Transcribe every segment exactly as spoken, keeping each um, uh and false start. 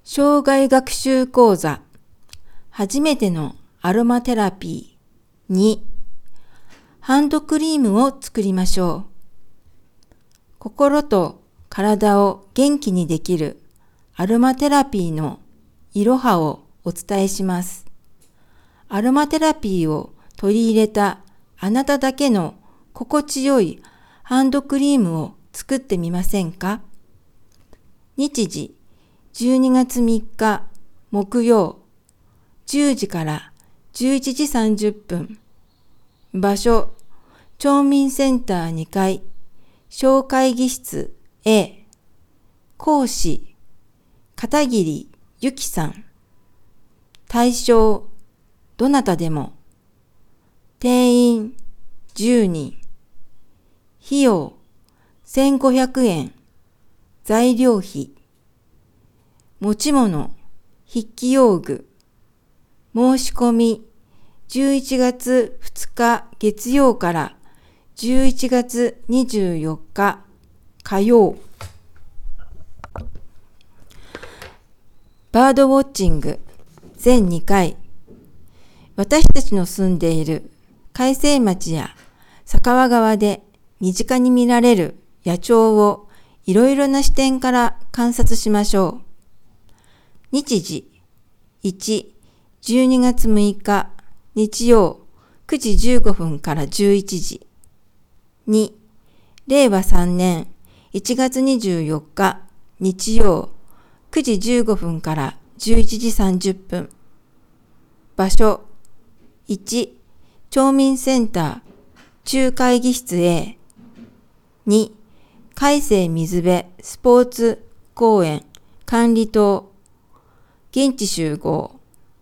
生涯学習講座初めてのアロマテラピーにハンドクリームを作りましょう。心と体を元気にできるアロマテラピーのいろはをお伝えします。アロマテラピーを取り入れたあなただけの心地よいハンドクリームを作ってみませんか？日時じゅうにがつみっか木曜じゅうじからじゅういちじさんじゅっぷん。場所町民センターにかい小会議室 A。 講師片桐由紀さん。対象どなたでも。定員じゅうにん。費用せんごひゃくえん。材料費。持ち物筆記用具。申し込みじゅういちがつふつか月曜からじゅういちがつにじゅうよっか火曜。バードウォッチングぜんにかい。私たちの住んでいる開成町や佐川川で身近に見られる野鳥をいろいろな視点から観察しましょう。日時いち、じゅうにがつむいか日曜くじじゅうごふんからじゅういちじ。に、れいわさんねんいちがつにじゅうよっか日曜くじじゅうごふんからじゅういちじさんじゅっぷん。場所いち、町民センター中会議室 A。 に、開成水辺スポーツ公園管理棟。現地集合。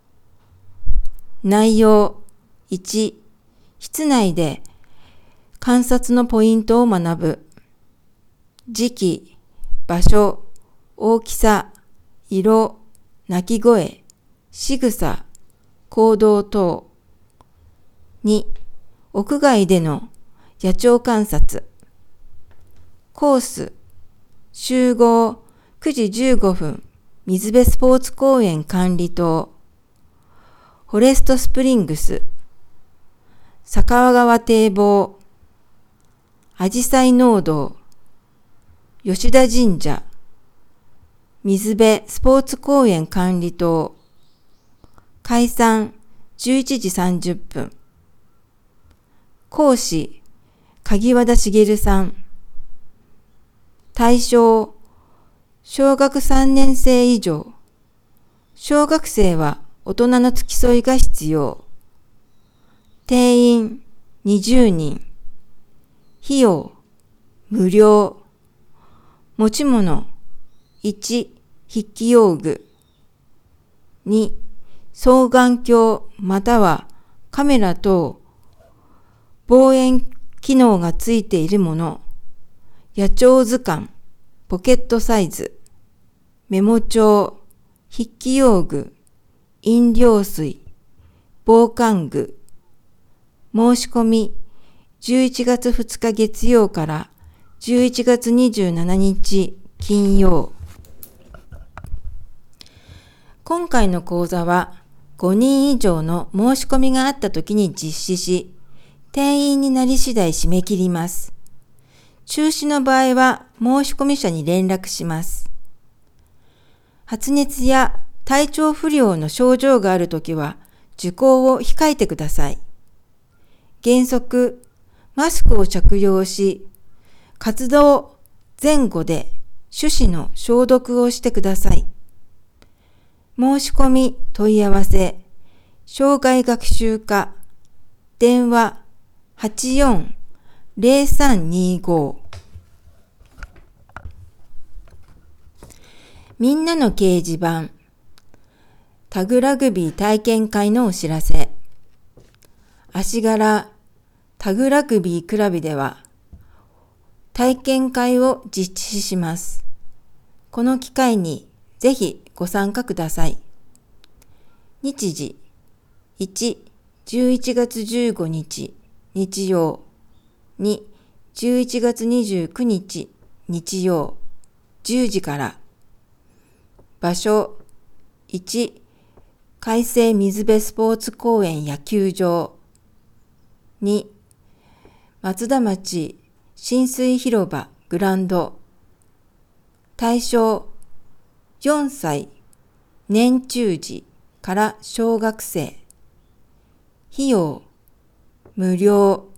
内容いち、室内で観察のポイントを学ぶ。時期、場所、大きさ、色、鳴き声、仕草、行動等。に、屋外での野鳥観察。コース、集合くじじゅうごふん、水辺スポーツ公園管理棟。フォレストスプリングス、佐川川堤防、あじさい農道、吉田神社、水辺スポーツ公園管理棟。解散じゅういちじさんじゅっぷん。講師鍵和田茂さん。対象小学さんねんせい以上。小学生は大人の付き添いが必要。定員にじゅうにん。費用無料。持ち物いち、筆記用具。に、双眼鏡またはカメラ等望遠機能がついているもの。野鳥図鑑ポケットサイズ。メモ帳、筆記用具、飲料水、防寒具。申し込みじゅういちがつふつか月曜からじゅういちがつにじゅうしちにち金曜。今回の講座はごにん以上の申し込みがあったときに実施し、定員になり次第締め切ります。中止の場合は申し込み者に連絡します。発熱や体調不良の症状があるときは受講を控えてください。原則、マスクを着用し、活動前後で手指の消毒をしてください。申し込み問い合わせ、生涯学習課、電話はちよんぜろさんにご。みんなの掲示板、タグラグビー体験会のお知らせ。足柄タグラグビークラブでは体験会を実施します。この機会にぜひご参加ください。日時いち、じゅういちがつじゅうごにち日曜。に、じゅういちがつにじゅうくにち日曜じゅうじから。場所いち、海星水辺スポーツ公園野球場。に、松田町親水広場グランド。対象、よんさい年中児から小学生。費用、無料。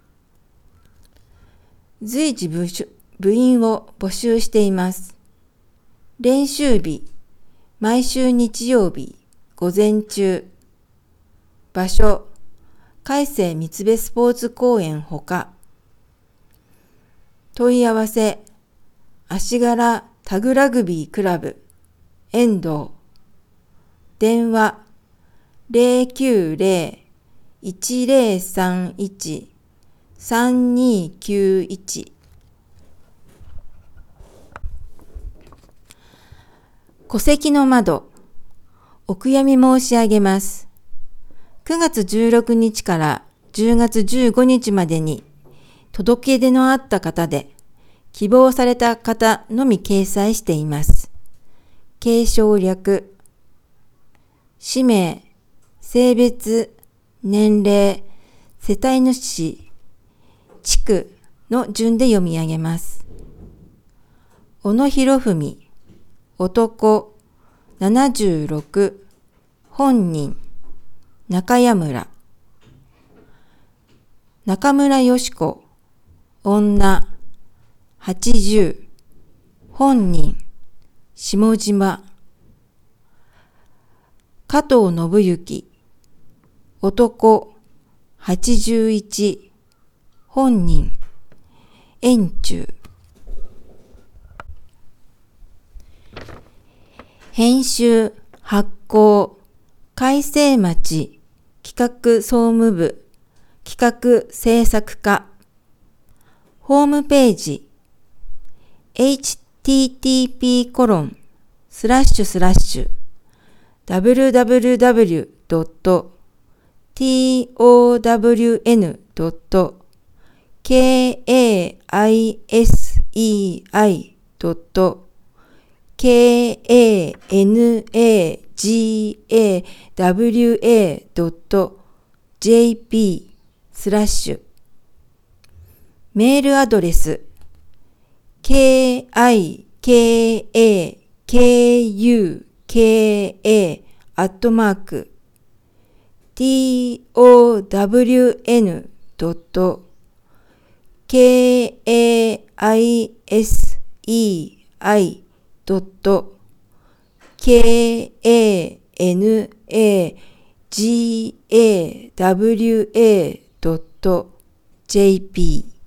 随時部部員を募集しています。練習日、毎週日曜日、午前中。場所、海星三部スポーツ公園ほか。問い合わせ、足柄タグラグビークラブ、遠藤。電話、ゼロきゅうゼロ いちゼロさんいち さんにきゅういち。戸籍の窓、お悔やみ申し上げます。くがつじゅうろくにちからじゅうがつじゅうごにちまでに届け出のあった方で希望された方のみ掲載しています。継承略、氏名、性別、年齢、世帯主、地区の順で読み上げます。小野博文、男、ななじゅうろく、本人、中谷村。中村よし子、女、はちじゅう、本人、下島。加藤信之、男、はちじゅういち、本人、円柱。編集、発行、海星町企画総務部、企画制作課。ホームページ、エイチティーティーピーコロンスラッシュスラッシュダブリューダブリューダブリュードットトウンドットケーアイエスイーアイドットケーエーエヌエージーエーダブリューエードットジェーピースラッシュメールアドレス ケーアイケーエーケーユーケーエー アットマーク トウンドットケーエーアイエスイーアイドットケーエーエヌエージーエーダブリューエードットジェーピー